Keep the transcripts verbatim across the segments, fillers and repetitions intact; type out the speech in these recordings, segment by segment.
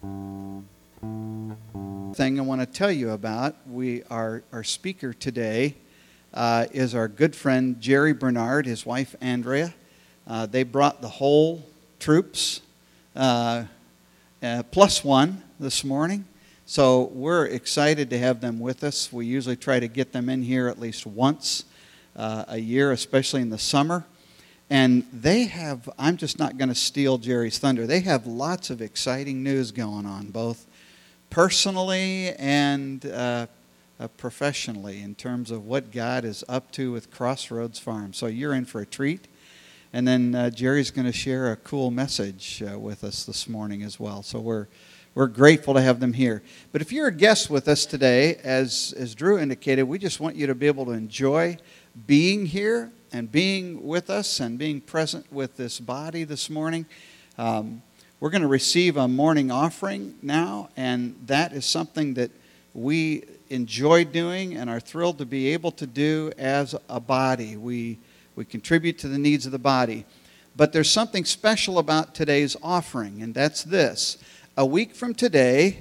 Thing I want to tell you about, we our our speaker today uh, is our good friend Jerry Bernard, his wife Andrea. Uh, they brought the whole troops uh, uh, plus one this morning, so we're excited to have them with us. We usually try to get them in here at least once uh, a year, especially in the summer. And they have, I'm just not going to steal Jerry's thunder, they have lots of exciting news going on, both personally and uh, uh, professionally, in terms of what God is up to with Crossroads Farm. So you're in for a treat. And then uh, Jerry's going to share a cool message uh, with us this morning as well. So we're we're grateful to have them here. But if you're a guest with us today, as, as Drew indicated, we just want you to be able to enjoy being here and being with us and being present with this body this morning. Um, We're going to receive a morning offering now, and that is something that we enjoy doing and are thrilled to be able to do as a body. We, we contribute to the needs of the body. But there's something special about today's offering, and that's this. A week from today,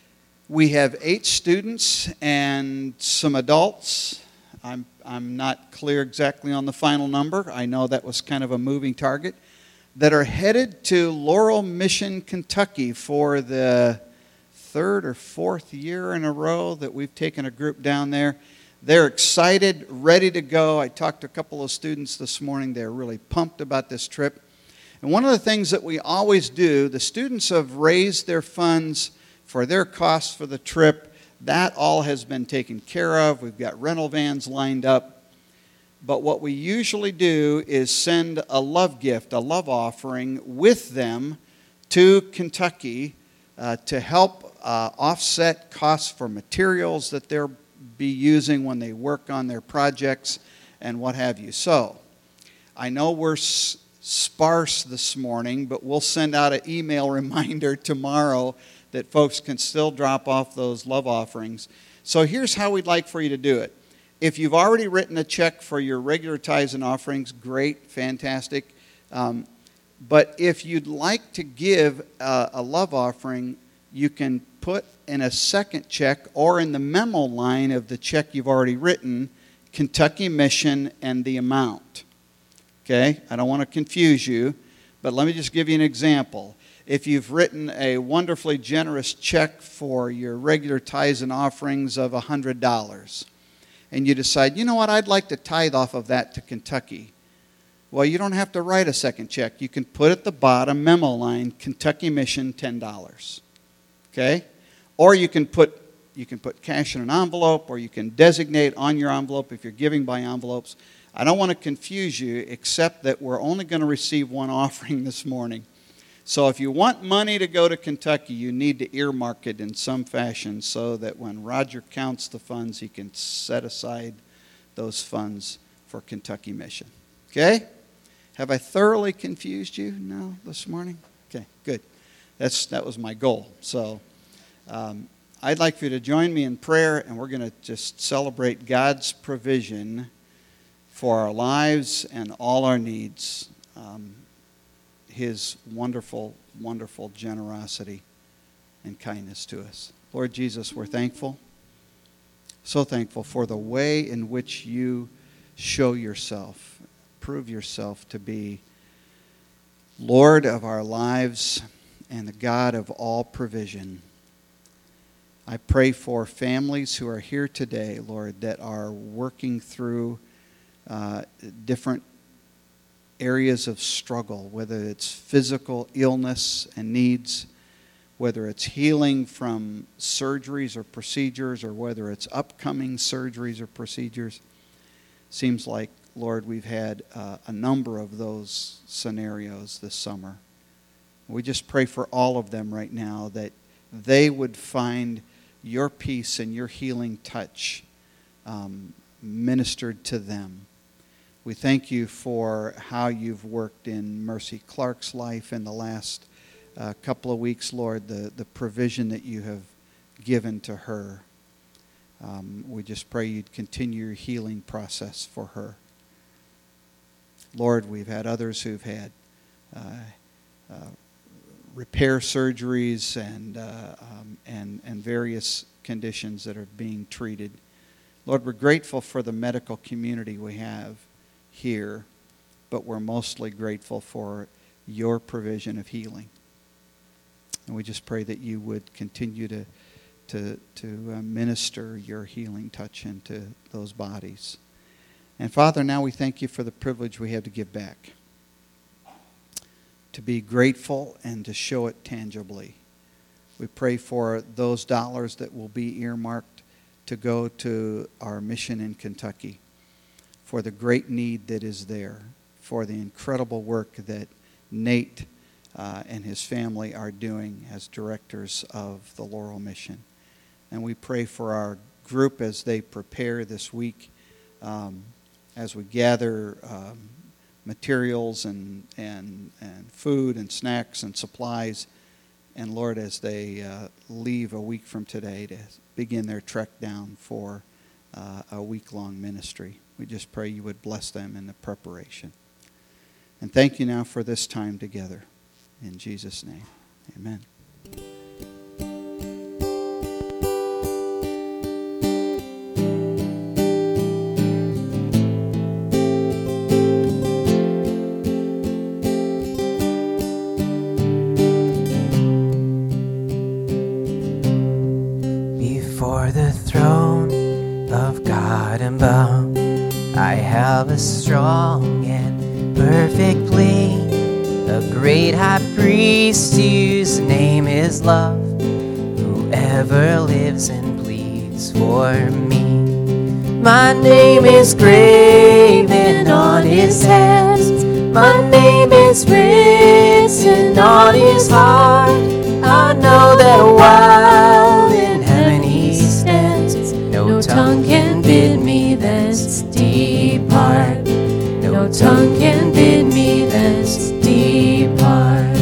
we have eight students and some adults. I'm, I'm not clear exactly on the final number. I know that was kind of a moving target, that are headed to Laurel Mission, Kentucky for the third or fourth year in a row that we've taken a group down there. They're excited, ready to go. I talked to a couple of students this morning. They're really pumped about this trip. And one of the things that we always do, the students have raised their funds for their costs for the trip. That all has been taken care of. We've got rental vans lined up. But what we usually do is send a love gift, a love offering with them to Kentucky uh, to help uh, offset costs for materials that they'll be using when they work on their projects and what have you. So I know we're s- sparse this morning, but we'll send out an email reminder tomorrow that folks can still drop off those love offerings. So here's how we'd like for you to do it. If you've already written a check for your regular tithes and offerings, great, fantastic. Um, but if you'd like to give a, a love offering, you can put in a second check or in the memo line of the check you've already written, Kentucky Mission and the amount. Okay? I don't want to confuse you, but let me just give you an example. If you've written a wonderfully generous check for your regular tithes and offerings of one hundred dollars, and you decide, you know what, I'd like to tithe off of that to Kentucky. Well, you don't have to write a second check. You can put at the bottom, memo line, Kentucky Mission, ten dollars. Okay? Or you can put you can put cash in an envelope, or you can designate on your envelope if you're giving by envelopes. I don't want to confuse you, except that we're only going to receive one offering this morning. So if you want money to go to Kentucky, you need to earmark it in some fashion so that when Roger counts the funds, he can set aside those funds for Kentucky Mission. Okay? Have I thoroughly confused you? No, this morning? Okay, good. That's that was my goal. So um, I'd like for you to join me in prayer, and we're going to just celebrate God's provision for our lives and all our needs. Um, His wonderful, wonderful generosity and kindness to us. Lord Jesus, we're thankful, so thankful for the way in which you show yourself, prove yourself to be Lord of our lives and the God of all provision. I pray for families who are here today, Lord, that are working through uh, different areas of struggle, whether it's physical illness and needs, whether it's healing from surgeries or procedures, or whether it's upcoming surgeries or procedures. Seems like, Lord, we've had uh, a number of those scenarios this summer. We just pray for all of them right now, that they would find your peace and your healing touch um, ministered to them. We thank you for how you've worked in Mercy Clark's life in the last uh, couple of weeks, Lord, the, the provision that you have given to her. Um, we just pray you'd continue your healing process for her. Lord, we've had others who've had uh, uh, repair surgeries and, uh, um, and, and various conditions that are being treated. Lord, we're grateful for the medical community we have here, but we're mostly grateful for your provision of healing. And we just pray that you would continue to, to, to uh, minister your healing touch into those bodies. And Father, now we thank you for the privilege we have to give back, to be grateful and to show it tangibly. We pray for those dollars that will be earmarked to go to our mission in Kentucky, for the great need that is there, for the incredible work that Nate uh, and his family are doing as directors of the Laurel Mission. And we pray for our group as they prepare this week, um, as we gather um, materials and, and, and food and snacks and supplies. And Lord, as they uh, leave a week from today to begin their trek down for uh, a week-long ministry, we just pray you would bless them in the preparation. And thank you now for this time together. In Jesus' name, amen. I have a strong and perfect plea, a great high priest whose name is love, whoever lives and pleads for me. My name is graven on his hands, my name is written on his heart. I know that while in heaven he stands, no tongue can bid me thence depart. No tongue can bid me thence depart.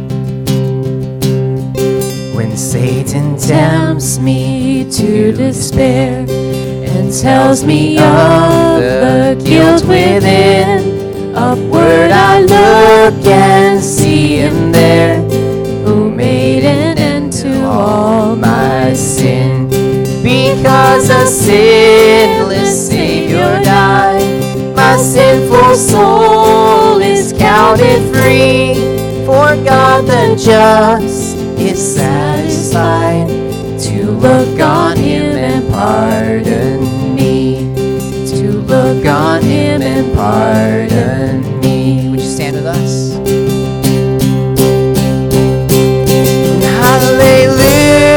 When Satan tempts me to despair and tells me of the guilt within, upward I look and see him there, who made an end to all my sin. Because a sinless Savior died, my sinful soul is counted free. For God the just is satisfied to look on him and pardon me, to look on him and pardon me. Would you stand with us? Hallelujah.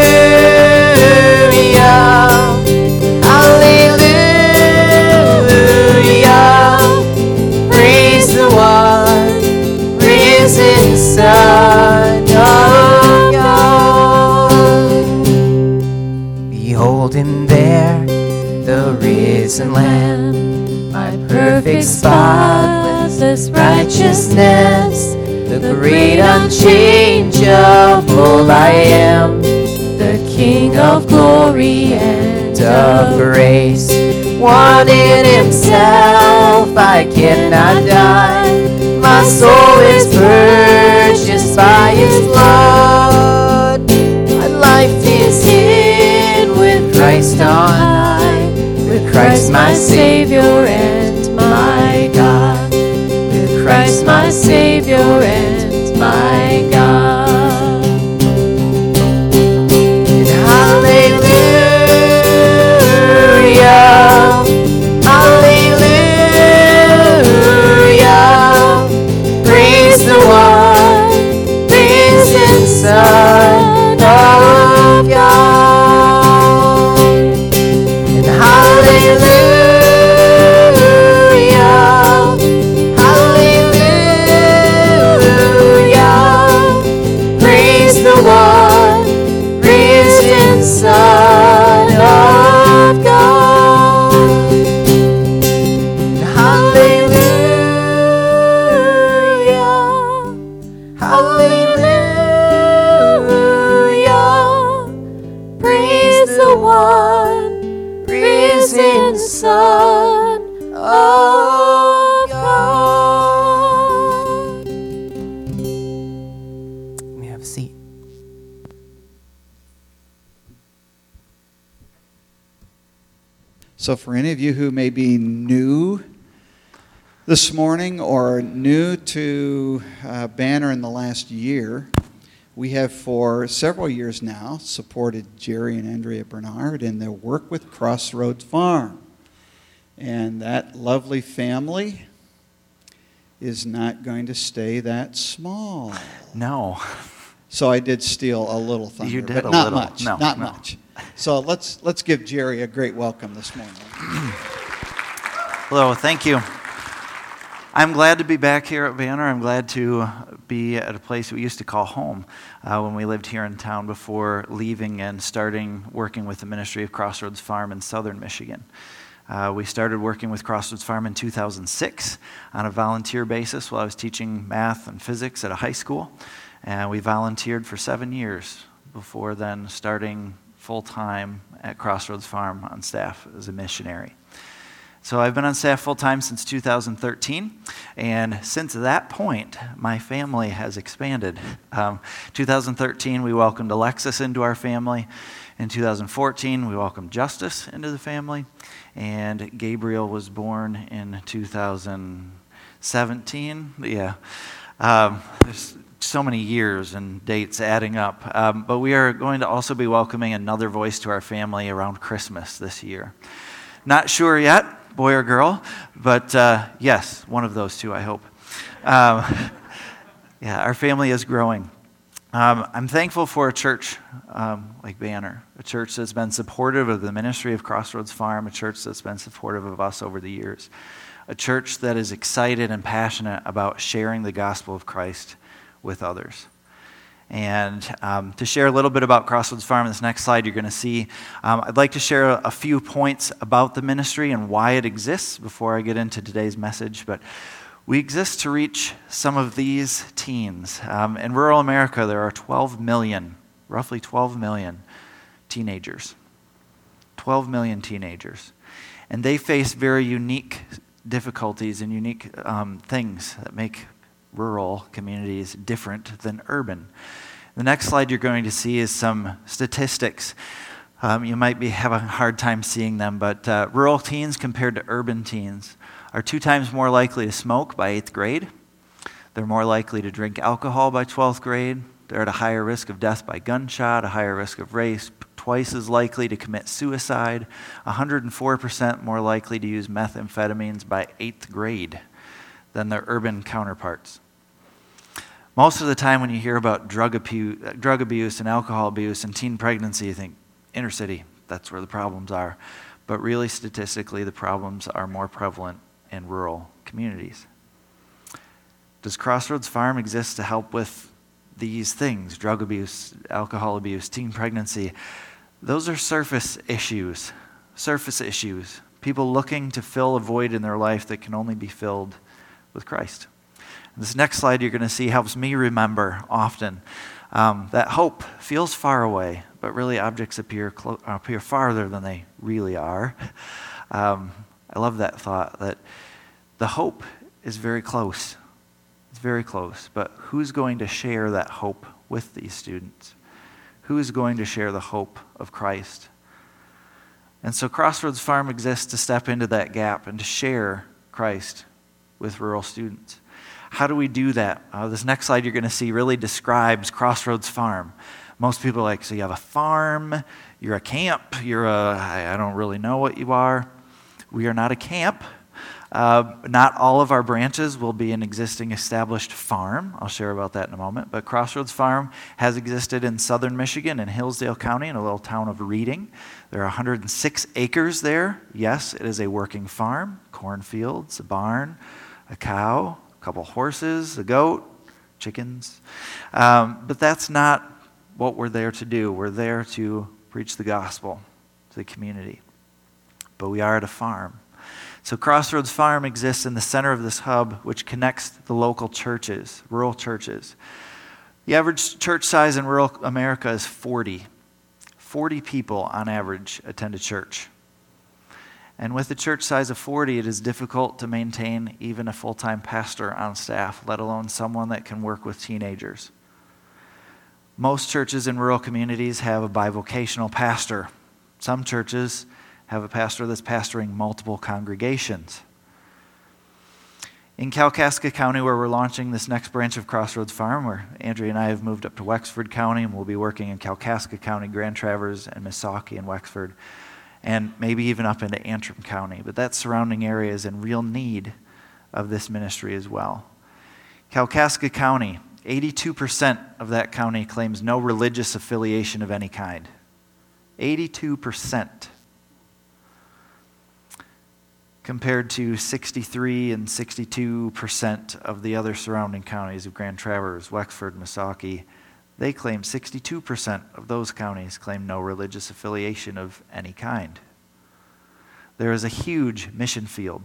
Son of God. Behold him there, the risen Lamb, my perfect spotless righteousness, the great unchangeable I am, the King of glory and of grace. One in himself I cannot die, my soul is purchased by his blood. My life is hid with Christ on high, with Christ my Savior and my God, with Christ my Savior and my God. And hallelujah, hallelujah, praise the one risen Son of God. And hallelujah, So for any of you who may be new this morning or new to uh, Banner in the last year, we have for several years now supported Jerry and Andrea Bernard in their work with Crossroads Farm. And that lovely family is not going to stay that small. No. So I did steal a little thunder, You did but a not little. much. No, not no. much. So let's let's give Jerry a great welcome this morning. Hello, thank you. I'm glad to be back here at Banner. I'm glad to be at a place we used to call home uh, when we lived here in town before leaving and starting working with the ministry of Crossroads Farm in southern Michigan. Uh, we started working with Crossroads Farm in two thousand six on a volunteer basis while I was teaching math and physics at a high school. And we volunteered for seven years before then starting full-time at Crossroads Farm on staff as a missionary. So I've been on staff full-time since two thousand thirteen, and since that point, my family has expanded. Um, two thousand thirteen, we welcomed Alexis into our family. In two thousand fourteen, we welcomed Justice into the family, and Gabriel was born in two thousand seventeen. Yeah, um, there's so many years and dates adding up. Um, but we are going to also be welcoming another voice to our family around Christmas this year. Not sure yet, boy or girl, but uh, yes, one of those two, I hope. Um, yeah, our family is growing. Um, I'm thankful for a church um, like Banner, a church that's been supportive of the ministry of Crossroads Farm, a church that's been supportive of us over the years, a church that is excited and passionate about sharing the gospel of Christ with others. And um, to share a little bit about Crossroads Farm, this next slide you're going to see, um, I'd like to share a, a few points about the ministry and why it exists before I get into today's message. But we exist to reach some of these teens. Um, in rural America, there are twelve million, roughly twelve million teenagers. twelve million teenagers. And they face very unique difficulties and unique um, things that make rural communities different than urban. The next slide you're going to see is some statistics. Um, you might be having a hard time seeing them, but uh, rural teens compared to urban teens are two times more likely to smoke by eighth grade. They're more likely to drink alcohol by twelfth grade. They're at a higher risk of death by gunshot, a higher risk of rape, twice as likely to commit suicide, one hundred four percent more likely to use methamphetamines by eighth grade than their urban counterparts. Most of the time when you hear about drug abuse, drug abuse and alcohol abuse and teen pregnancy, you think inner city, that's where the problems are. But really, statistically, the problems are more prevalent in rural communities. Does Crossroads Farm exist to help with these things, drug abuse, alcohol abuse, teen pregnancy? Those are surface issues, surface issues, people looking to fill a void in their life that can only be filled with Christ. This next slide you're going to see helps me remember often um, that hope feels far away, but really objects appear clo- appear farther than they really are. Um, I love that thought, that the hope is very close. It's very close, but who's going to share that hope with these students? Who is going to share the hope of Christ? And so Crossroads Farm exists to step into that gap and to share Christ with rural students. How do we do that? Uh, this next slide you're going to see really describes Crossroads Farm. Most people are like, so you have a farm, you're a camp, you're a, I, I don't really know what you are. We are not a camp. Uh, not all of our branches will be an existing established farm. I'll share about that in a moment. But Crossroads Farm has existed in southern Michigan in Hillsdale County in a little town of Reading. There are one hundred six acres there. Yes, it is a working farm, cornfields, a barn, a cow, a couple horses, a goat, chickens. Um, but that's not what we're there to do. We're there to preach the gospel to the community. But we are at a farm. So Crossroads Farm exists in the center of this hub, which connects the local churches, rural churches. The average church size in rural America is forty. forty people on average attend a church. And with a church size of forty, it is difficult to maintain even a full-time pastor on staff, let alone someone that can work with teenagers. Most churches in rural communities have a bivocational pastor. Some churches have a pastor that's pastoring multiple congregations. In Kalkaska County, where we're launching this next branch of Crossroads Farm, where Andrea and I have moved up to Wexford County, and we'll be working in Kalkaska County, Grand Traverse, and Missaukee and Wexford, and maybe even up into Antrim County. But that surrounding area is in real need of this ministry as well. Kalkaska County, eighty-two percent of that county claims no religious affiliation of any kind. eighty-two percent. Compared to sixty-three and sixty-two percent of the other surrounding counties of Grand Traverse, Wexford, Missaukee. They claim sixty-two percent of those counties claim no religious affiliation of any kind. There is a huge mission field.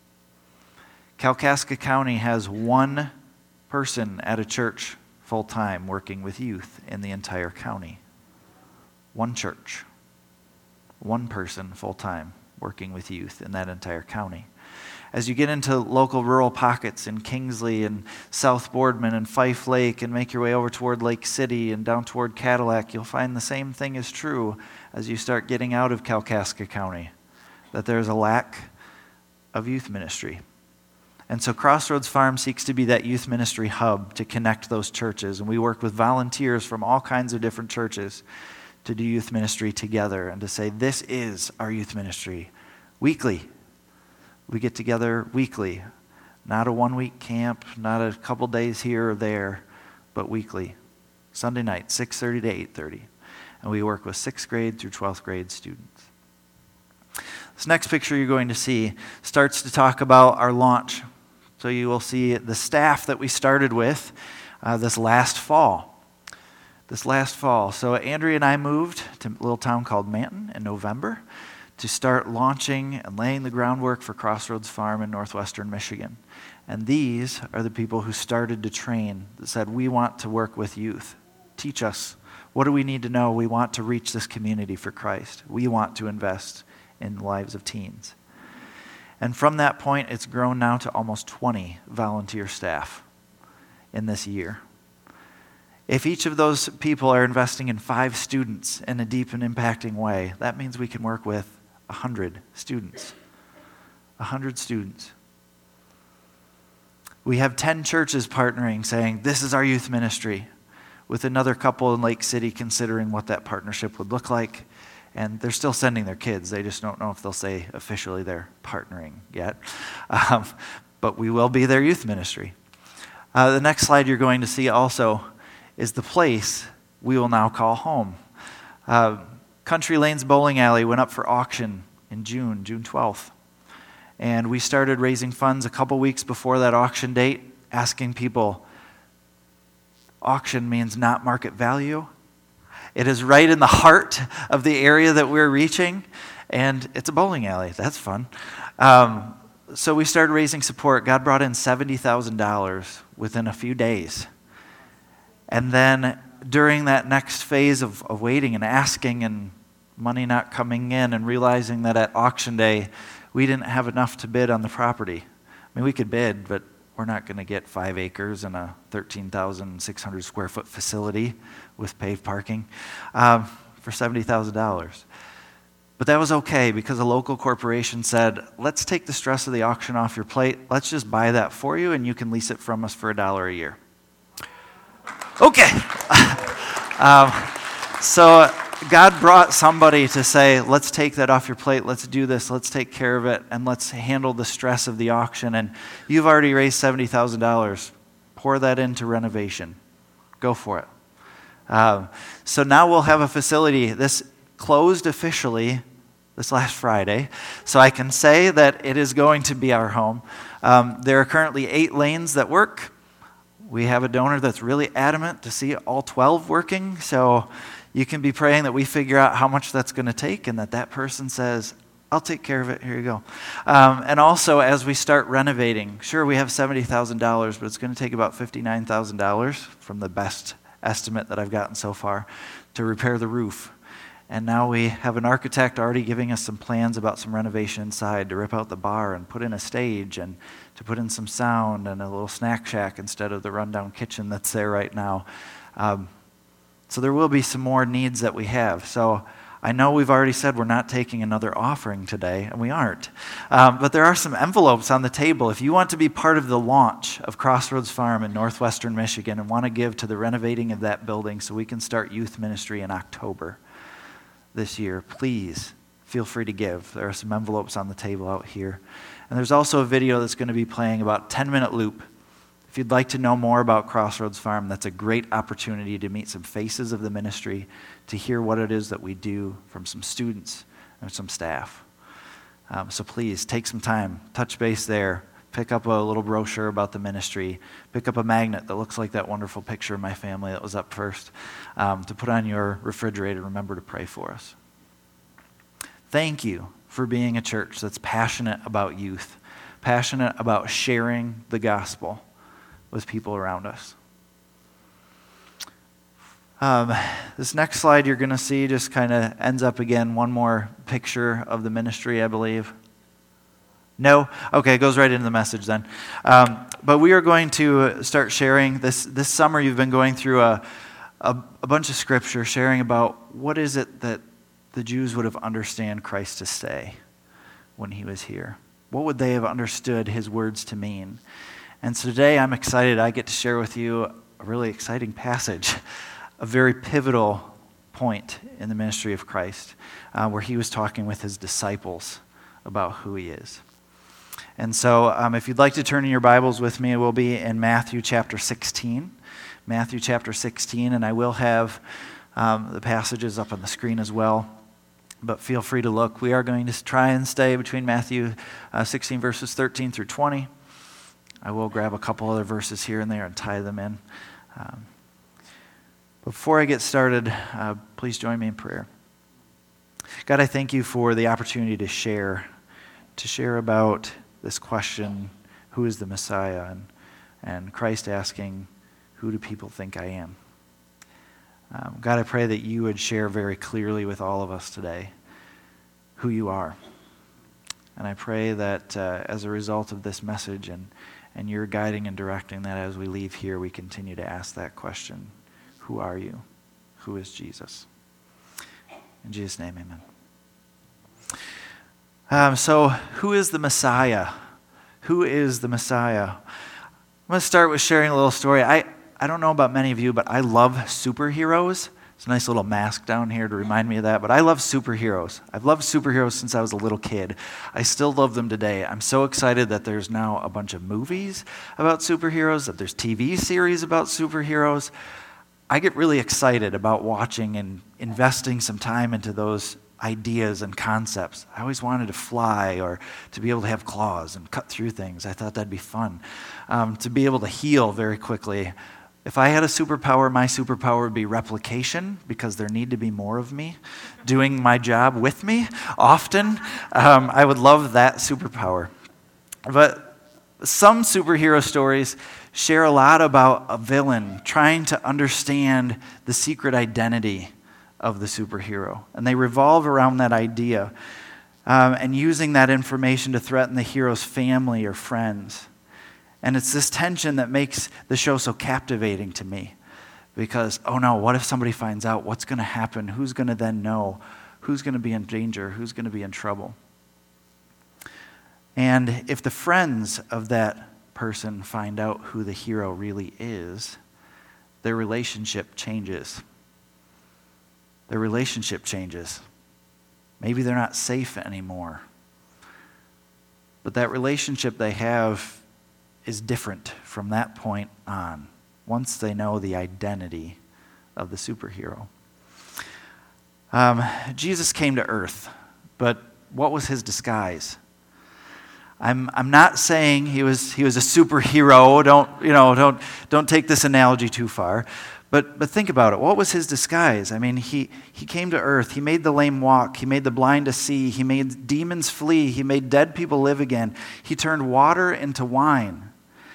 Kalkaska County has one person at a church full-time working with youth in the entire county. One church. One person full-time working with youth in that entire county. As you get into local rural pockets in Kingsley and South Boardman and Fife Lake and make your way over toward Lake City and down toward Cadillac, you'll find the same thing is true as you start getting out of Kalkaska County, that there's a lack of youth ministry. And so Crossroads Farm seeks to be that youth ministry hub to connect those churches, and we work with volunteers from all kinds of different churches to do youth ministry together and to say, this is our youth ministry. Weekly. We get together weekly. Not a one-week camp, not a couple days here or there, but weekly. Sunday night, six thirty to eight thirty. And we work with sixth grade through twelfth grade students. This next picture you're going to see starts to talk about our launch. So you will see the staff that we started with uh, this last fall. This last fall. So Andrea and I moved to a little town called Manton in November to start launching and laying the groundwork for Crossroads Farm in northwestern Michigan. And these are the people who started to train, that said, we want to work with youth. Teach us. What do we need to know? We want to reach this community for Christ. We want to invest in the lives of teens. And from that point, it's grown now to almost twenty volunteer staff in this year. If each of those people are investing in five students in a deep and impacting way, that means we can work with one hundred students. one hundred students. We have ten churches partnering, saying, this is our youth ministry, with another couple in Lake City considering what that partnership would look like. And they're still sending their kids. They just don't know if they'll say officially they're partnering yet. Um, but we will be their youth ministry. Uh, the next slide you're going to see also is the place we will now call home. Uh, Country Lanes Bowling Alley went up for auction in June, June twelfth. And we started raising funds a couple weeks before that auction date, asking people, auction means not market value. It is right in the heart of the area that we're reaching, and it's a bowling alley. That's fun. Um, so we started raising support. God brought in seventy thousand dollars within a few days. And then during that next phase of, of waiting and asking and money not coming in and realizing that at auction day we didn't have enough to bid on the property. I mean, we could bid, but we're not going to get five acres and a thirteen thousand six hundred square foot facility with paved parking um, for seventy thousand dollars. But that was okay because a local corporation said, let's take the stress of the auction off your plate. Let's just buy that for you and you can lease it from us for a dollar a year. Okay. um, so God brought somebody to say, let's take that off your plate, let's do this, let's take care of it, and let's handle the stress of the auction. And you've already raised seventy thousand dollars. Pour that into renovation. Go for it. Um, so now we'll have a facility. This closed officially this last Friday, so I can say that it is going to be our home. Um, there are currently eight lanes that work. We have a donor that's really adamant to see all twelve working, so you can be praying that we figure out how much that's going to take and that that person says, I'll take care of it, here you go. Um, and also, as we start renovating, sure, we have seventy thousand dollars, but it's going to take about fifty-nine thousand dollars from the best estimate that I've gotten so far to repair the roof. And now we have an architect already giving us some plans about some renovation inside to rip out the bar and put in a stage and to put in some sound and a little snack shack instead of the rundown kitchen that's there right now. Um, so there will be some more needs that we have. So I know we've already said we're not taking another offering today, and we aren't. Um, but there are some envelopes on the table. If you want to be part of the launch of Crossroads Farm in northwestern Michigan and want to give to the renovating of that building so we can start youth ministry in October this year, please feel free to give. There are some envelopes on the table out here. And there's also a video that's going to be playing, about a ten-minute loop. If you'd like to know more about Crossroads Farm, that's a great opportunity to meet some faces of the ministry, to hear what it is that we do from some students and some staff. Um, so please take some time, touch base there, pick up a little brochure about the ministry, pick up a magnet that looks like that wonderful picture of my family that was up first, um, to put on your refrigerator. Remember to pray for us. Thank you for being a church that's passionate about youth, passionate about sharing the gospel with people around us. Um, this next slide you're going to see just kind of ends up again one more picture of the ministry, I believe. No? Okay, it goes right into the message then. Um, but we are going to start sharing this. This summer you've been going through a, a, a bunch of scripture, sharing about what is it that the Jews would have understand Christ to say when he was here. What would they have understood his words to mean? And so today I'm excited. I get to share with you a really exciting passage, a very pivotal point in the ministry of Christ, uh, where he was talking with his disciples about who he is. And so um, if you'd like to turn in your Bibles with me, it will be in Matthew chapter sixteen. Matthew chapter sixteen, and I will have um, the passages up on the screen as well. But feel free to look. We are going to try and stay between Matthew uh, sixteen, verses thirteen through twenty. I will grab a couple other verses here and there and tie them in. Um, before I get started, uh, please join me in prayer. God, I thank you for the opportunity to share, to share about this question, who is the Messiah? And, and Christ asking, who do people think I am? Um, God, I pray that you would share very clearly with all of us today who you are. And I pray that uh, as a result of this message and, and your guiding and directing, that as we leave here, we continue to ask that question, who are you? Who is Jesus? In Jesus' name, amen. Um, so, who is the Messiah? Who is the Messiah? I'm going to start with sharing a little story. I, I don't know about many of you, but I love superheroes. It's a nice little mask down here to remind me of that, but I love superheroes. I've loved superheroes since I was a little kid. I still love them today. I'm so excited that there's now a bunch of movies about superheroes, that there's T V series about superheroes. I get really excited about watching and investing some time into those ideas and concepts. I always wanted to fly or to be able to have claws and cut through things. I thought that'd be fun. Um, to be able to heal very quickly. If I had a superpower, my superpower would be replication, because there need to be more of me doing my job with me often. Um, I would love that superpower. But some superhero stories share a lot about a villain trying to understand the secret identity of the superhero. And they revolve around that idea um, and using that information to threaten the hero's family or friends. And it's this tension that makes the show so captivating to me. Because, oh no, what if somebody finds out? What's going to happen? Who's going to then know? Who's going to be in danger? Who's going to be in trouble? And if the friends of that person find out who the hero really is, their relationship changes. Their relationship changes. Maybe they're not safe anymore. But that relationship they have is different from that point on, once they know the identity of the superhero. Um, Jesus came to earth, but what was his disguise? I'm I'm not saying he was he was a superhero. Don't you know? Don't don't take this analogy too far. But but think about it. What was his disguise? I mean, he he came to earth. He made the lame walk. He made the blind to see. He made demons flee. He made dead people live again. He turned water into wine.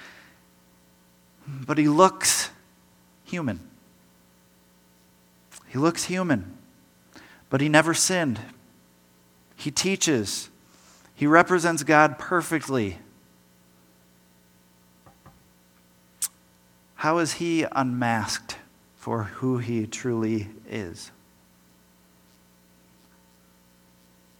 But he looks human. He looks human. But he never sinned. He teaches. He represents God perfectly. How is he unmasked for who he truly is?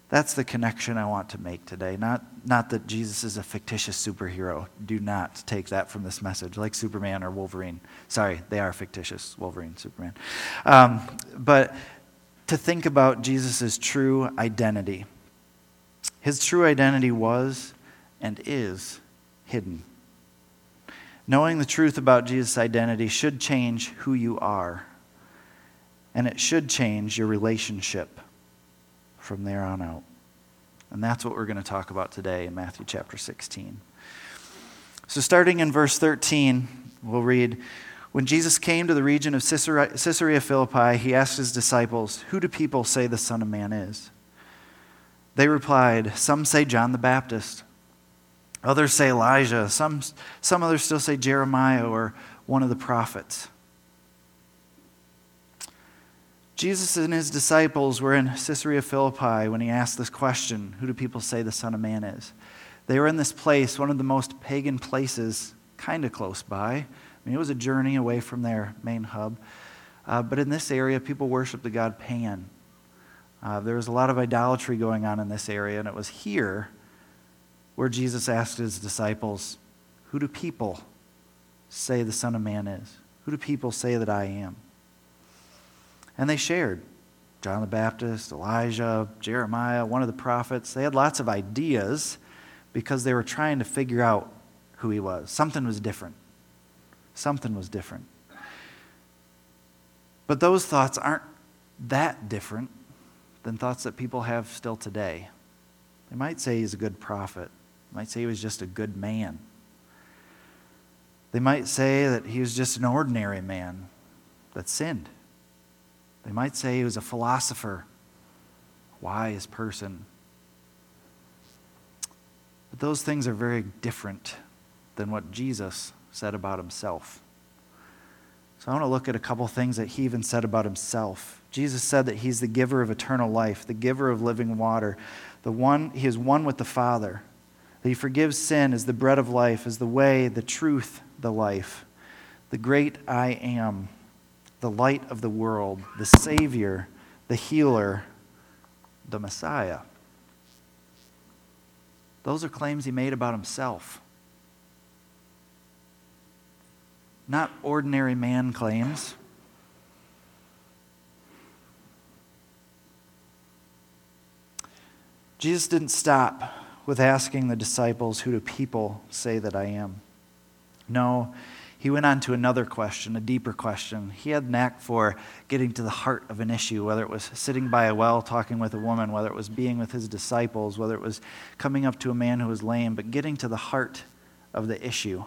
That's the connection I want to make today. Not, not that Jesus is a fictitious superhero. Do not take that from this message, like Superman or Wolverine. Sorry, they are fictitious, Wolverine, Superman. Um, but to think about Jesus' true identity. His true identity was and is hidden. Knowing the truth about Jesus' identity should change who you are, and it should change your relationship from there on out. And that's what we're going to talk about today in Matthew chapter sixteen. So starting in verse thirteen, we'll read, "When Jesus came to the region of Caesarea, Caesarea Philippi, he asked his disciples, 'Who do people say the Son of Man is?' They replied, 'Some say John the Baptist. Others say Elijah. Some, some others still say Jeremiah or one of the prophets.'" Jesus and his disciples were in Caesarea Philippi when he asked this question, "Who do people say the Son of Man is?" They were in this place, one of the most pagan places, kind of close by. I mean, it was a journey away from their main hub. Uh, but in this area, people worshiped the god Pan. Uh, there was a lot of idolatry going on in this area, and it was here where Jesus asked his disciples, "Who do people say the Son of Man is? Who do people say that I am?" And they shared. John the Baptist, Elijah, Jeremiah, one of the prophets. They had lots of ideas because they were trying to figure out who he was. Something was different. Something was different. But those thoughts aren't that different than thoughts that people have still today. They might say he's a good prophet. They might say he was just a good man. They might say that he was just an ordinary man that sinned. They might say he was a philosopher, a wise person. But those things are very different than what Jesus said about himself. So I want to look at a couple things that he even said about himself. Jesus said that he's the giver of eternal life, the giver of living water. The one, he is one with the Father. That he forgives sin, is the bread of life, is the way, the truth, the life. The great I am, the light of the world, the Savior, the healer, the Messiah. Those are claims he made about himself. Not ordinary man claims. Jesus didn't stop with asking the disciples, "Who do people say that I am?" No, he went on to another question, a deeper question. He had a knack for getting to the heart of an issue, whether it was sitting by a well talking with a woman, whether it was being with his disciples, whether it was coming up to a man who was lame, but getting to the heart of the issue.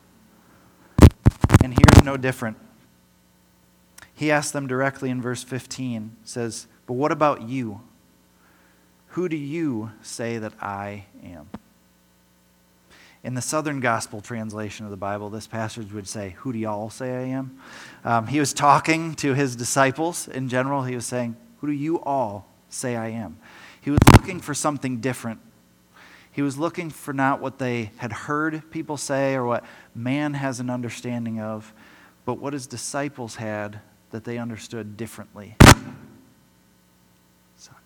And here's no different. He asked them directly in verse fifteen, says, "But what about you? Who do you say that I am?" In the Southern Gospel translation of the Bible, this passage would say, "Who do y'all say I am?" Um, he was talking to his disciples in general. He was saying, "Who do you all say I am?" He was looking for something different. He was looking for not what they had heard people say or what man has an understanding of, but what his disciples had that they understood differently. Sorry.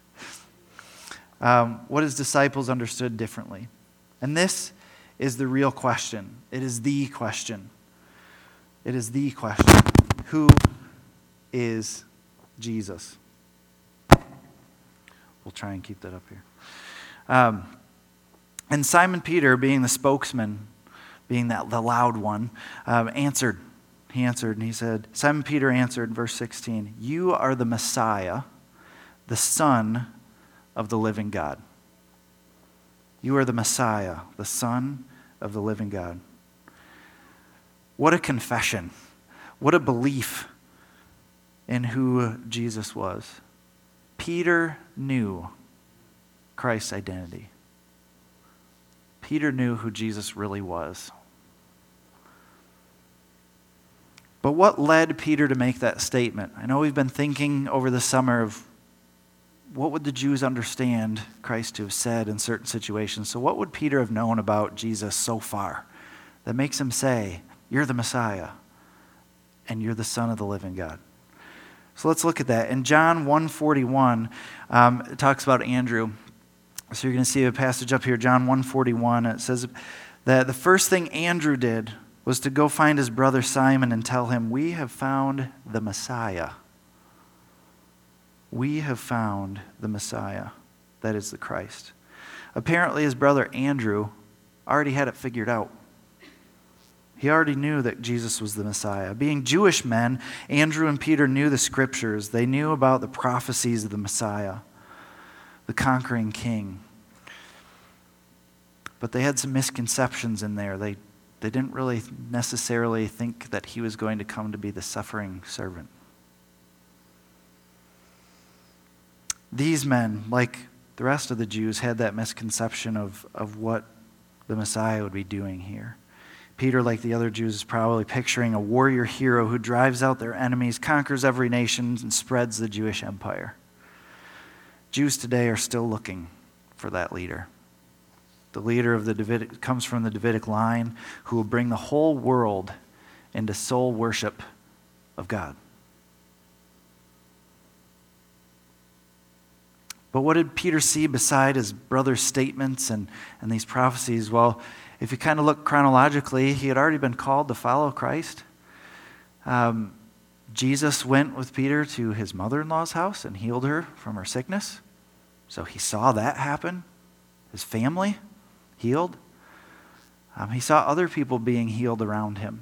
Um, what his disciples understood differently. And this is the real question. It is the question. It is the question. Who is Jesus? We'll try and keep that up here. Um, and Simon Peter, being the spokesman, being that the loud one, um, answered. He answered and he said, Simon Peter answered, verse sixteen, "You are the Messiah, the Son of the living God." You are the Messiah, the Son of the living God. What a confession. What a belief in who Jesus was. Peter knew Christ's identity. Peter knew who Jesus really was. But what led Peter to make that statement? I know we've been thinking over the summer of what would the Jews understand Christ to have said in certain situations. So what would Peter have known about Jesus so far that makes him say, "You're the Messiah and you're the Son of the living God"? So let's look at that. In John one forty-one, um, it talks about Andrew. So you're going to see a passage up here, John one forty-one. It says that the first thing Andrew did was to go find his brother Simon and tell him, "We have found the Messiah." We have found the Messiah. That is the Christ. Apparently his brother Andrew already had it figured out. He already knew that Jesus was the Messiah. Being Jewish men, Andrew and Peter knew the scriptures. They knew about the prophecies of the Messiah, the conquering king. But they had some misconceptions in there. They, they didn't really necessarily think that he was going to come to be the suffering servant. These men, like the rest of the Jews, had that misconception of, of what the Messiah would be doing here. Peter, like the other Jews, is probably picturing a warrior hero who drives out their enemies, conquers every nation, and spreads the Jewish empire. Jews today are still looking for that leader. The leader of the Davidic, comes from the Davidic line, who will bring the whole world into sole worship of God. But what did Peter see beside his brother's statements and, and these prophecies? Well, if you kind of look chronologically, he had already been called to follow Christ. Um, Jesus went with Peter to his mother-in-law's house and healed her from her sickness. So he saw that happen. His family healed. Um, he saw other people being healed around him.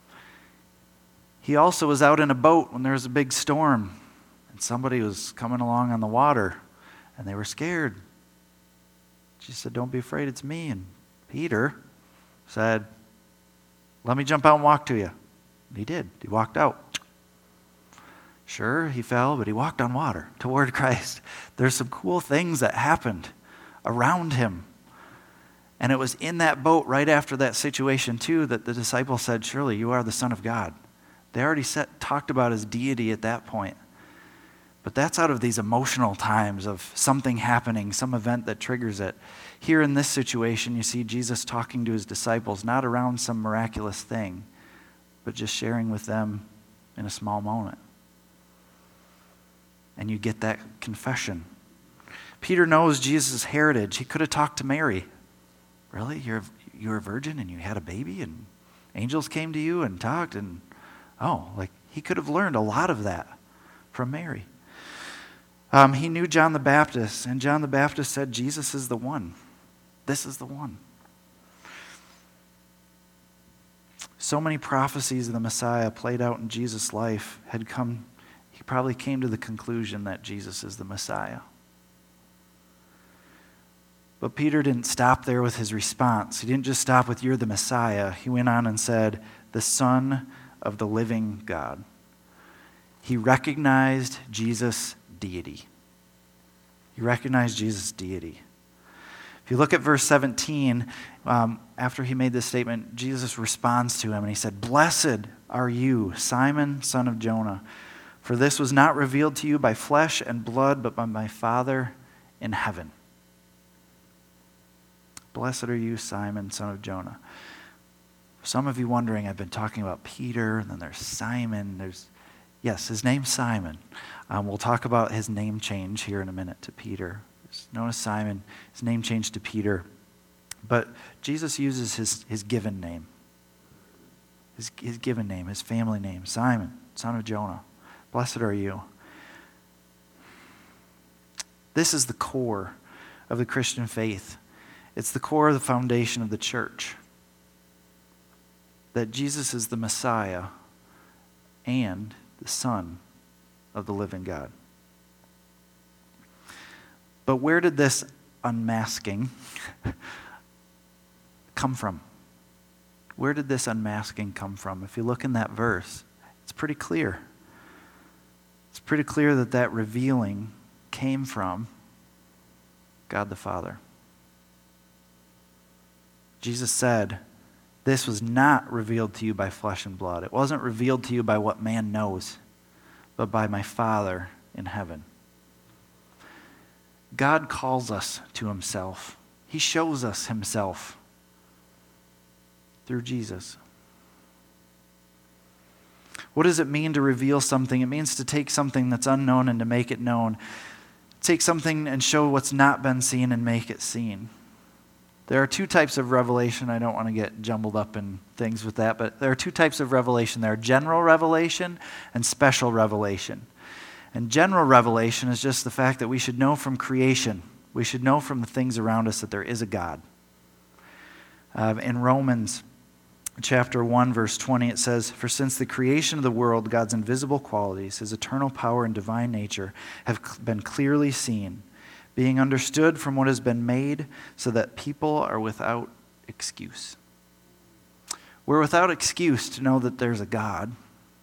He also was out in a boat when there was a big storm and somebody was coming along on the water. And they were scared. She said, "Don't be afraid, it's me." And Peter said, "Let me jump out and walk to you." And he did. He walked out. Sure, he fell, but he walked on water toward Christ. There's some cool things that happened around him. And it was in that boat right after that situation, too, that the disciples said, "Surely you are the Son of God." They already set, talked about his deity at that point. But that's out of these emotional times of something happening, some event that triggers it. Here in this situation, you see Jesus talking to his disciples, not around some miraculous thing, but just sharing with them in a small moment. And you get that confession. Peter knows Jesus' heritage. He could have talked to Mary. Really? You're, you're a virgin and you had a baby and angels came to you and talked and, oh, like he could have learned a lot of that from Mary. Um, he knew John the Baptist, and John the Baptist said, "Jesus is the one. This is the one." So many prophecies of the Messiah played out in Jesus' life had come, he probably came to the conclusion that Jesus is the Messiah. But Peter didn't stop there with his response. He didn't just stop with, "You're the Messiah." He went on and said, "The Son of the living God." He recognized Jesus' deity. He recognized Jesus' deity. If you look at verse seventeen, um, after he made this statement, Jesus responds to him and he said, "Blessed are you, Simon, son of Jonah, for this was not revealed to you by flesh and blood, but by my Father in heaven." Blessed are you, Simon, son of Jonah. Some of you wondering, I've been talking about Peter, and then there's Simon, there's Yes, his name's Simon. Um, we'll talk about his name change here in a minute to Peter. He's known as Simon. His name changed to Peter. But Jesus uses his, his given name. His, his given name, his family name, Simon, son of Jonah. Blessed are you. This is the core of the Christian faith. It's the core of the foundation of the church. That Jesus is the Messiah and the Son of the living God. But where did this unmasking come from? Where did this unmasking come from? If you look in that verse, it's pretty clear. It's pretty clear that that revealing came from God the Father. Jesus said, "This was not revealed to you by flesh and blood." It wasn't revealed to you by what man knows, but by my Father in heaven. God calls us to himself. He shows us himself through Jesus. What does it mean to reveal something? It means to take something that's unknown and to make it known. Take something and show what's not been seen and make it seen. There are two types of revelation. I don't want to get jumbled up in things with that, but there are two types of revelation. There are general revelation and special revelation. And general revelation is just the fact that we should know from creation, we should know from the things around us that there is a God. Uh, in Romans chapter one, verse twenty, it says, "For since the creation of the world, God's invisible qualities, his eternal power and divine nature, have been clearly seen, being understood from what has been made, so that people are without excuse." We're without excuse to know that there's a God.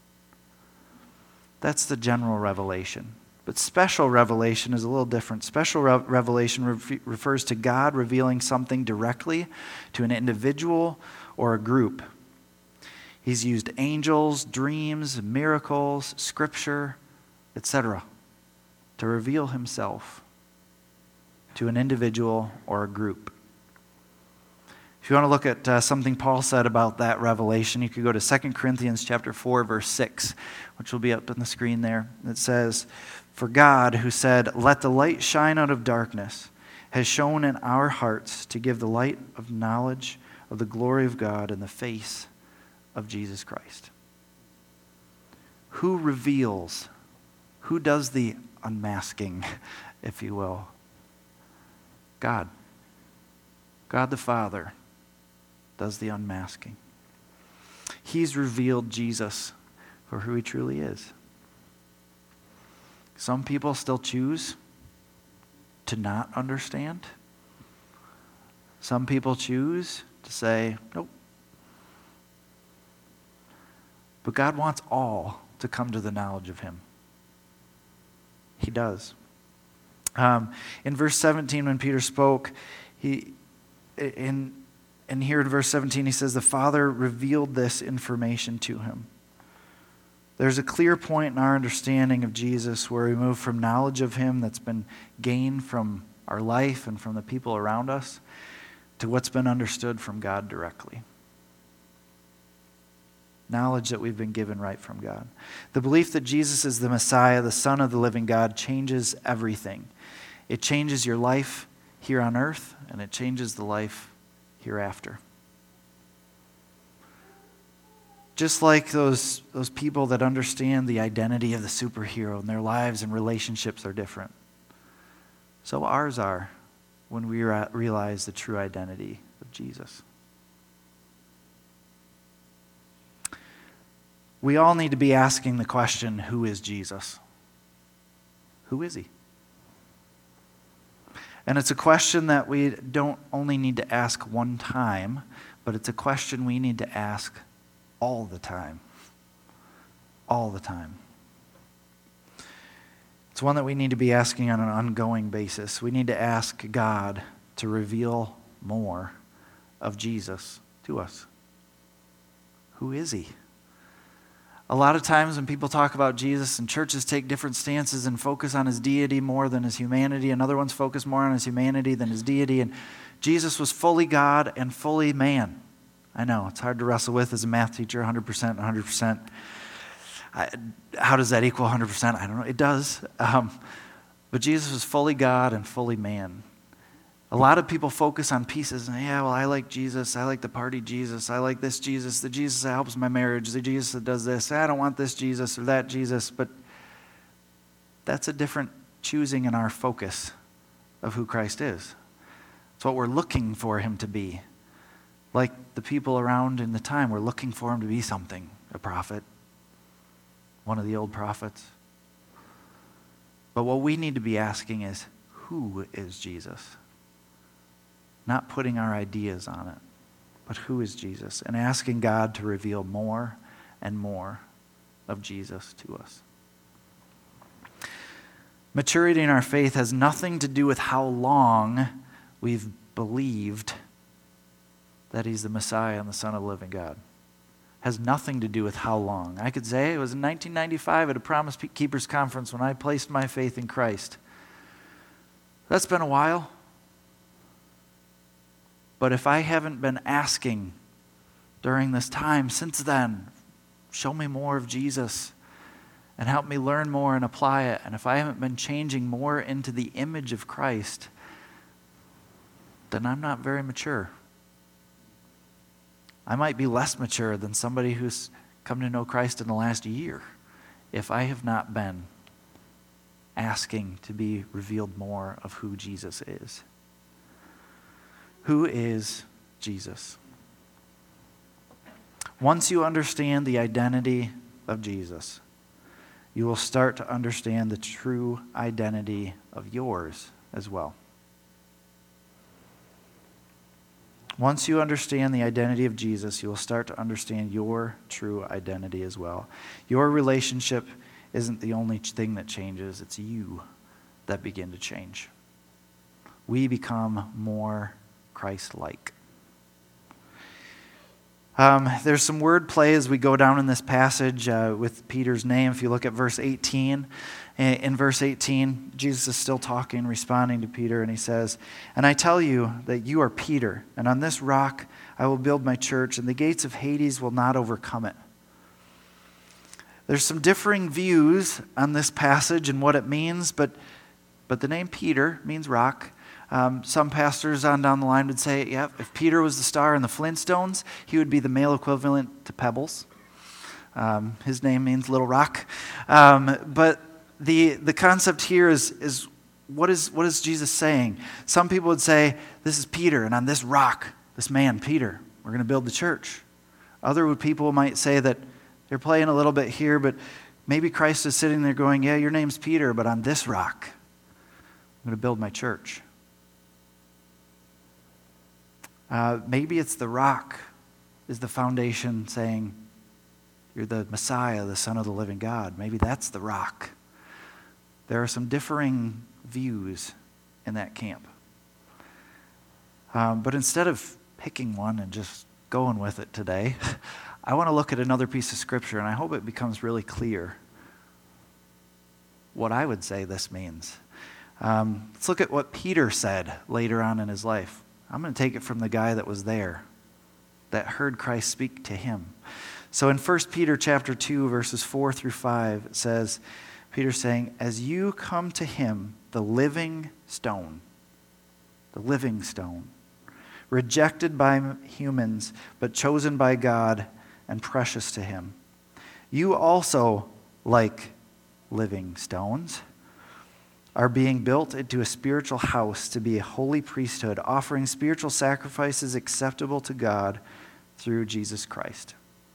That's the general revelation. But special revelation is a little different. Special re- revelation re- refers to God revealing something directly to an individual or a group. He's used angels, dreams, miracles, scripture, et cetera to reveal himself to an individual or a group. If you want to look at uh, something Paul said about that revelation, you could go to Second Corinthians chapter four, verse six, which will be up on the screen there. It says, "For God, who said, 'Let the light shine out of darkness,' has shone in our hearts to give the light of knowledge of the glory of God in the face of Jesus Christ." Who reveals? Who does the unmasking, if you will? God. God the Father does the unmasking. He's revealed Jesus for who he truly is. Some people still choose to not understand. Some people choose to say, nope. But God wants all to come to the knowledge of him. He does. Um, in verse seventeen, when Peter spoke, he in and here in verse seventeen, he says, the Father revealed this information to him. There's a clear point in our understanding of Jesus where we move from knowledge of him that's been gained from our life and from the people around us to what's been understood from God directly. Knowledge that we've been given right from God. The belief that Jesus is the Messiah, the Son of the living God, changes everything. It changes your life here on earth, and it changes the life hereafter. Just like those, those people that understand the identity of the superhero and their lives and relationships are different, so ours are when we re- realize the true identity of Jesus. We all need to be asking the question, who is Jesus? Who is he? And it's a question that we don't only need to ask one time, but it's a question we need to ask all the time. All the time. It's one that we need to be asking on an ongoing basis. We need to ask God to reveal more of Jesus to us. Who is he? A lot of times when people talk about Jesus and churches take different stances and focus on his deity more than his humanity, and other ones focus more on his humanity than his deity, and Jesus was fully God and fully man. I know, it's hard to wrestle with as a math teacher, one hundred percent, one hundred percent. I, how does that equal one hundred percent? I don't know. It does. Um, but Jesus was fully God and fully man. A lot of people focus on pieces. And, yeah, well, I like Jesus. I like the party Jesus. I like this Jesus. The Jesus that helps my marriage. The Jesus that does this. I don't want this Jesus or that Jesus. But that's a different choosing in our focus of who Christ is. It's what we're looking for him to be. Like the people around in the time were looking for him to be something. A prophet. One of the old prophets. But what we need to be asking is, who is Jesus? Not putting our ideas on it, but who is Jesus? And asking God to reveal more and more of Jesus to us. Maturity in our faith has nothing to do with how long we've believed that he's the Messiah and the Son of the living God. Has nothing to do with how long. I could say it was in nineteen ninety-five at a Promise Keepers Conference when I placed my faith in Christ. That's been a while. But if I haven't been asking during this time since then show me more of Jesus and help me learn more and apply it. And if I haven't been changing more into the image of Christ, then I'm not very mature. I might be less mature than somebody who's come to know Christ in the last year if I have not been asking to be revealed more of who Jesus is. Who is Jesus? Once you understand the identity of Jesus, you will start to understand the true identity of yours as well. Once you understand the identity of Jesus, you will start to understand your true identity as well. Your relationship isn't the only thing that changes, it's you that begin to change. We become more Christ-like. Um, there's some word play as we go down in this passage uh, with Peter's name. If you look at verse eighteen, in verse eighteen, Jesus is still talking, responding to Peter, and he says, "And I tell you that you are Peter, and on this rock I will build my church, and the gates of Hades will not overcome it." There's some differing views on this passage and what it means, but, but the name Peter means rock. Um, some pastors on down the line would say, yeah, if Peter was the star in the Flintstones, he would be the male equivalent to Pebbles. Um, his name means little rock. Um, but the the concept here is, is, what is what is Jesus saying? Some people would say, this is Peter, and on this rock, this man, Peter, we're going to build the church. Other people might say that they're playing a little bit here, but maybe Christ is sitting there going, yeah, your name's Peter, but on this rock, I'm going to build my church. Uh, maybe it's the rock is the foundation saying, you're the Messiah, the Son of the living God. Maybe that's the rock. There are some differing views in that camp. Um, but instead of picking one and just going with it today, I want to look at another piece of Scripture, and I hope it becomes really clear what I would say this means. Um, let's look at what Peter said later on in his life. I'm going to take it from the guy that was there, that heard Christ speak to him. So in First Peter chapter two, verses four through five, it says, Peter's saying, as you come to him, the living stone, the living stone, rejected by humans, but chosen by God and precious to him, you also, like living stones, are being built into a spiritual house to be a holy priesthood, offering spiritual sacrifices acceptable to God through Jesus Christ.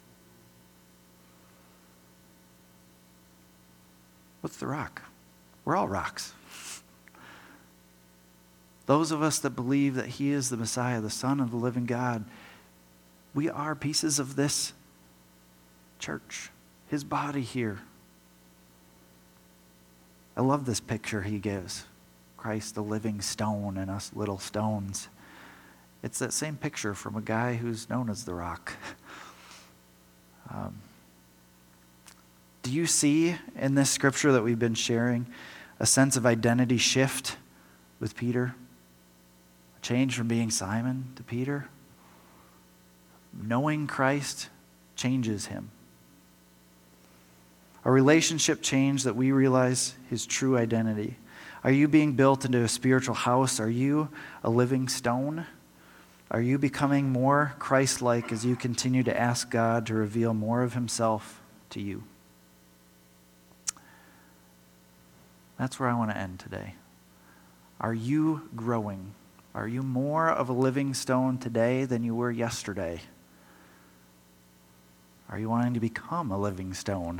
What's the rock? We're all rocks. Those of us that believe that he is the Messiah, the Son of the living God, we are pieces of this church, his body here. I love this picture he gives. Christ, the living stone, and us little stones. It's that same picture from a guy who's known as the rock. Um, do you see in this scripture that we've been sharing a sense of identity shift with Peter? A change from being Simon to Peter? Knowing Christ changes him. A relationship change that we realize his true identity. Are you being built into a spiritual house? Are you a living stone? Are you becoming more Christ-like as you continue to ask God to reveal more of himself to you? That's where I want to end today. Are you growing? Are you more of a living stone today than you were yesterday? Are you wanting to become a living stone?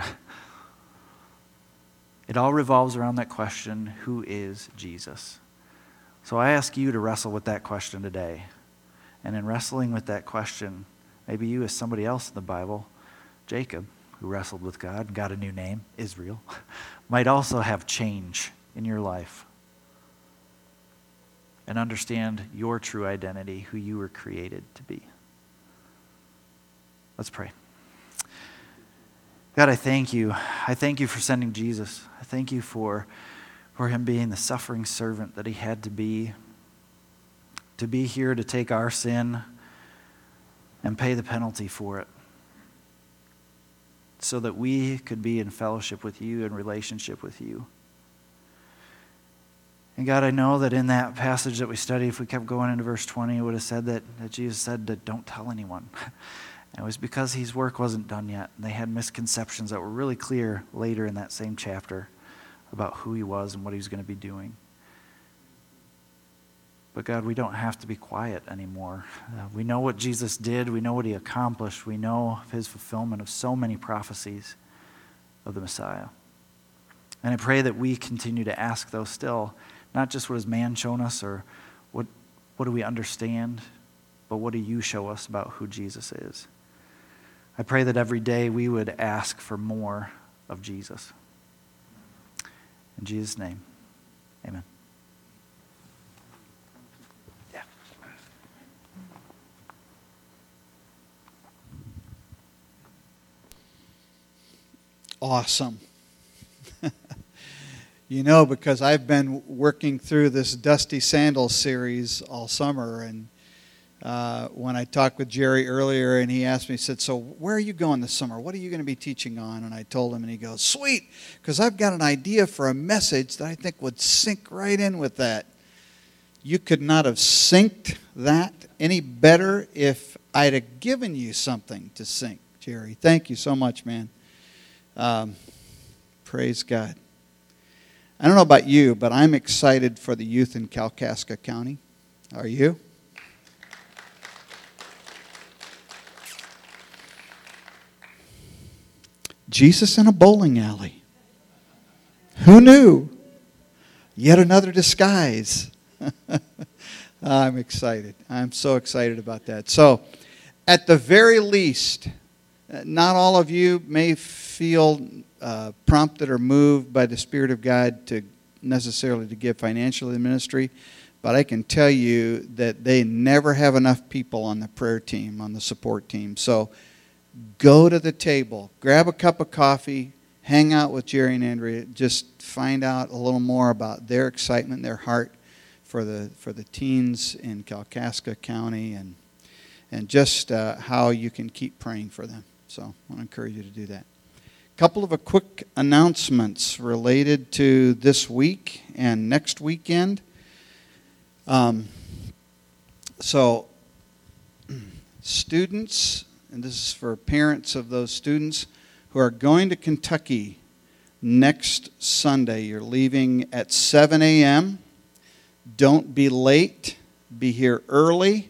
It all revolves around that question, who is Jesus? So I ask you to wrestle with that question today. And in wrestling with that question, maybe you as somebody else in the Bible, Jacob, who wrestled with God and got a new name, Israel, might also have change in your life and understand your true identity, who you were created to be. Let's pray. God, I thank you. I thank you for sending Jesus. I thank you for, for him being the suffering servant that he had to be, to be here to take our sin and pay the penalty for it. so that we could be in fellowship with you and relationship with you. And God, I know that in that passage that we studied, if we kept going into verse twenty, it would have said that, that Jesus said that don't tell anyone. And it was because his work wasn't done yet. And they had misconceptions that were really clear later in that same chapter about who he was and what he was going to be doing. But God, we don't have to be quiet anymore. Uh, we know what Jesus did. We know what he accomplished. We know of his fulfillment of so many prophecies of the Messiah. And I pray that we continue to ask those still, not just what has man shown us or what, what do we understand, but what do you show us about who Jesus is? I pray that every day we would ask for more of Jesus. In Jesus' name, amen. Yeah. Awesome. You know, because I've been working through this Dusty Sandals series all summer, and uh, when I talked with Jerry earlier, and he asked me, he said, so where are you going this summer? What are you going to be teaching on? And I told him, and he goes, sweet, because I've got an idea for a message that I think would sync right in with that. You could not have synced that any better if I'd have given you something to sync, Jerry. Thank you so much, man. Um, praise God. I don't know about you, but I'm excited for the youth in Kalkaska County. Are you? Jesus in a bowling alley. Who knew? Yet another disguise. I'm excited. I'm so excited about that. So, at the very least, not all of you may feel uh, prompted or moved by the Spirit of God to necessarily to give financially to the ministry, but I can tell you that they never have enough people on the prayer team, on the support team. So go to the table, grab a cup of coffee, hang out with Jerry and Andrea, just find out a little more about their excitement, their heart for the for the teens in Kalkaska County, and and just uh, how you can keep praying for them. So I want to encourage you to do that. A couple of a quick announcements related to this week and next weekend. Um, so students, and this is for parents of those students who are going to Kentucky next Sunday. You're leaving at seven a.m. Don't be late. Be here early.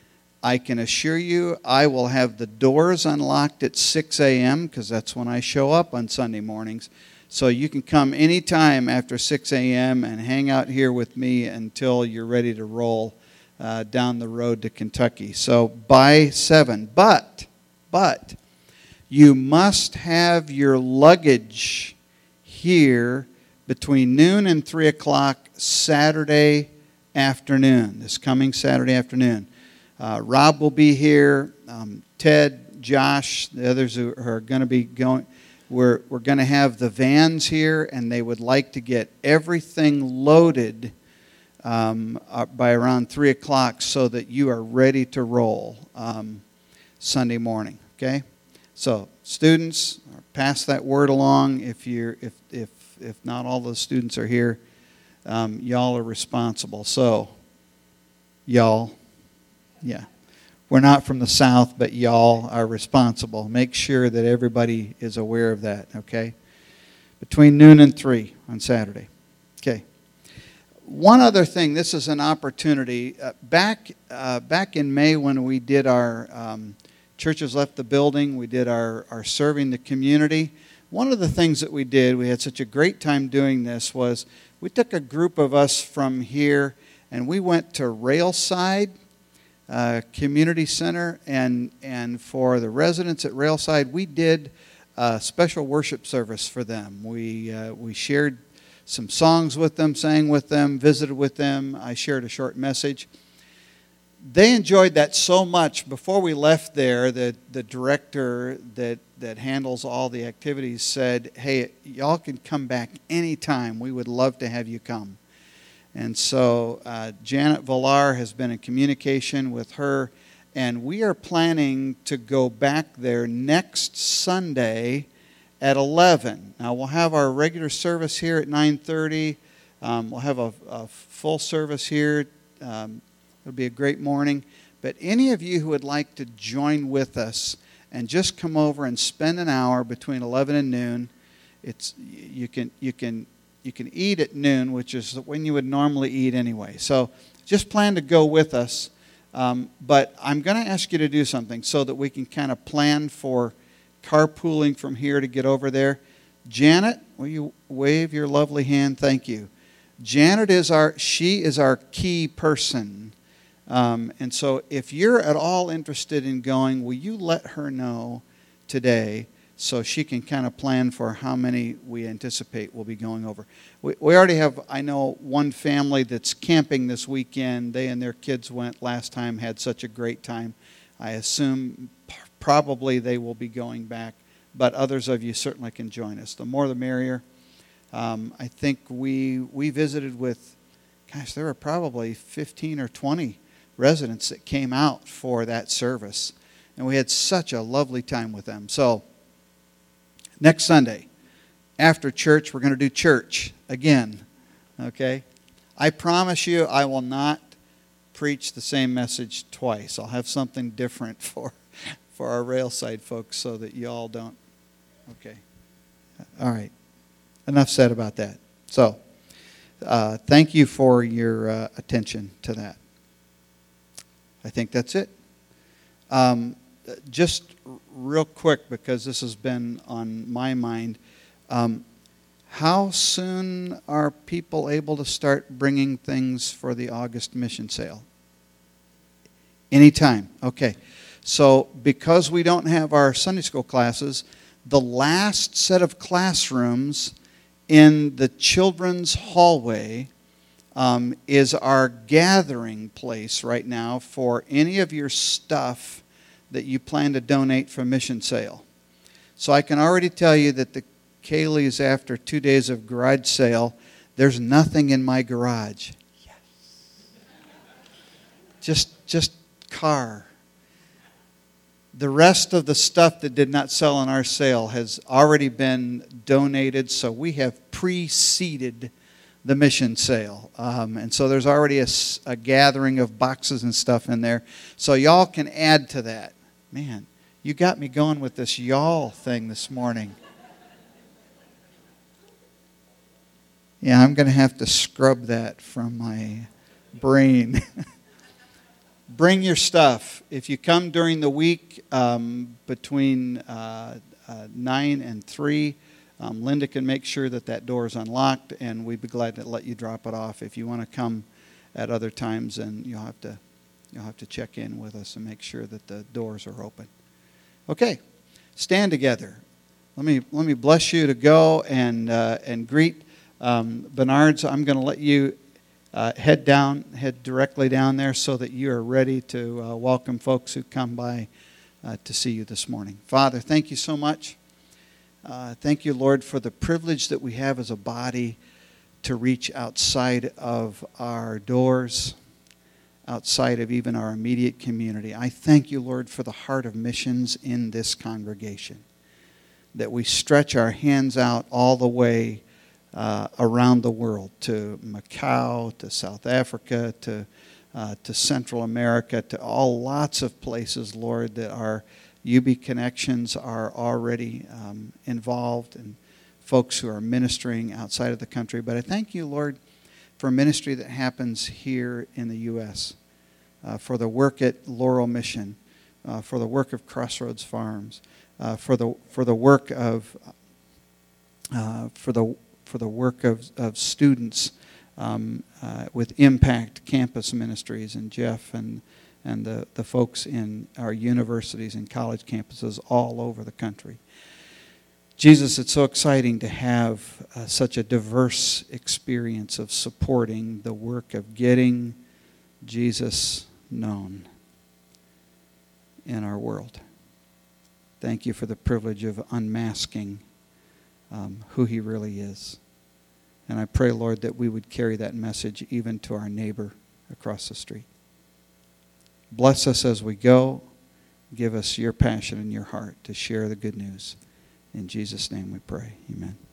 I can assure you I will have the doors unlocked at six a.m. because that's when I show up on Sunday mornings. So you can come anytime after six a.m. and hang out here with me until you're ready to roll uh, down the road to Kentucky. So by seven. But, but, you must have your luggage here between noon and three o'clock Saturday afternoon, this coming Saturday afternoon. Uh, Rob will be here, um, Ted, Josh, the others who are going to be going. We're, we're going to have the vans here, and they would like to get everything loaded um, uh, by around three o'clock so that you are ready to roll um, Sunday morning, okay? So students, pass that word along. If you're, if, if, if not all the students are here, um, y'all are responsible. So, y'all. Yeah, we're not from the South, but y'all are responsible. Make sure that everybody is aware of that, okay? Between noon and three on Saturday. Okay. One other thing, this is an opportunity. Uh, back, uh, back in May when we did our um, Churches Left the Building, we did our, our Serving the Community. One of the things that we did, we had such a great time doing this, was we took a group of us from here and we went to Railside Uh, Community Center, and and for the residents at Railside, we did a special worship service for them. We uh, we shared some songs with them, sang with them, visited with them. I shared a short message. They enjoyed that so much. Before we left there, the the director that that handles all the activities said, "Hey, y'all can come back anytime. We would love to have you come." And so uh, Janet Villar has been in communication with her, and we are planning to go back there next Sunday at eleven. Now, we'll have our regular service here at nine thirty. Um, we'll have a, a full service here. Um, it'll be a great morning. But any of you who would like to join with us and just come over and spend an hour between eleven and noon, it's you can you can you can eat at noon, which is when you would normally eat anyway. So just plan to go with us. Um, but I'm going to ask you to do something so that we can kind of plan for carpooling from here to get over there. Janet, will you wave your lovely hand? Thank you. Janet is our, she is our key person. Um, and so if you're at all interested in going, will you let her know today so she can kind of plan for how many we anticipate will be going over. We, we already have, I know, one family that's camping this weekend. They and their kids went last time, had such a great time. I assume p- probably they will be going back, but others of you certainly can join us. The more the merrier. Um, I think we we visited with, gosh, there were probably fifteen or twenty residents that came out for that service. And we had such a lovely time with them. So next Sunday, after church, we're going to do church again. Okay? I promise you I will not preach the same message twice. I'll have something different for, for our Railside folks so that you all don't. Okay. All right. Enough said about that. So, uh, thank you for your uh, attention to that. I think that's it. Um, just real quick, because this has been on my mind, um, how soon are people able to start bringing things for the August mission sale? Anytime. Okay. So because we don't have our Sunday school classes, the last set of classrooms in the children's hallway um, is our gathering place right now for any of your stuff that you plan to donate for mission sale. So I can already tell you that the Kayleys, after two days of garage sale, there's nothing in my garage. Yes. Just, just car. The rest of the stuff that did not sell in our sale has already been donated, so we have preceded the mission sale. Um, and so there's already a, a gathering of boxes and stuff in there. So y'all can add to that. Man, you got me going with this y'all thing this morning. Yeah, I'm going to have to scrub that from my brain. Bring your stuff. If you come during the week um, between uh, uh, nine and three, um, Linda can make sure that that door is unlocked, and we'd be glad to let you drop it off. If you want to come at other times, then you'll have to you'll have to check in with us and make sure that the doors are open. Okay, stand together. Let me let me bless you to go and uh, and greet um, Bernard's. I'm going to let you. Uh, head down, head directly down there so that you are ready to uh, welcome folks who come by uh, to see you this morning. Father, thank you so much. Uh, thank you, Lord, for the privilege that we have as a body to reach outside of our doors, outside of even our immediate community. I thank you, Lord, for the heart of missions in this congregation, that we stretch our hands out all the way Uh, around the world, to Macau, to South Africa, to uh, to Central America, to all lots of places, Lord, that our U B connections are already um, involved, and folks who are ministering outside of the country. But I thank you, Lord, for ministry that happens here in the U S, uh, for the work at Laurel Mission, uh, for the work of Crossroads Farms, uh, for the for the work of uh, for the for the work of, of students um, uh, with Impact Campus Ministries, and Jeff and and the, the folks in our universities and college campuses all over the country. Jesus, it's so exciting to have uh, such a diverse experience of supporting the work of getting Jesus known in our world. Thank you for the privilege of unmasking Um, who he really is. And I pray, Lord, that we would carry that message even to our neighbor across the street. Bless us as we go. Give us your passion and your heart to share the good news. In Jesus' name we pray. Amen.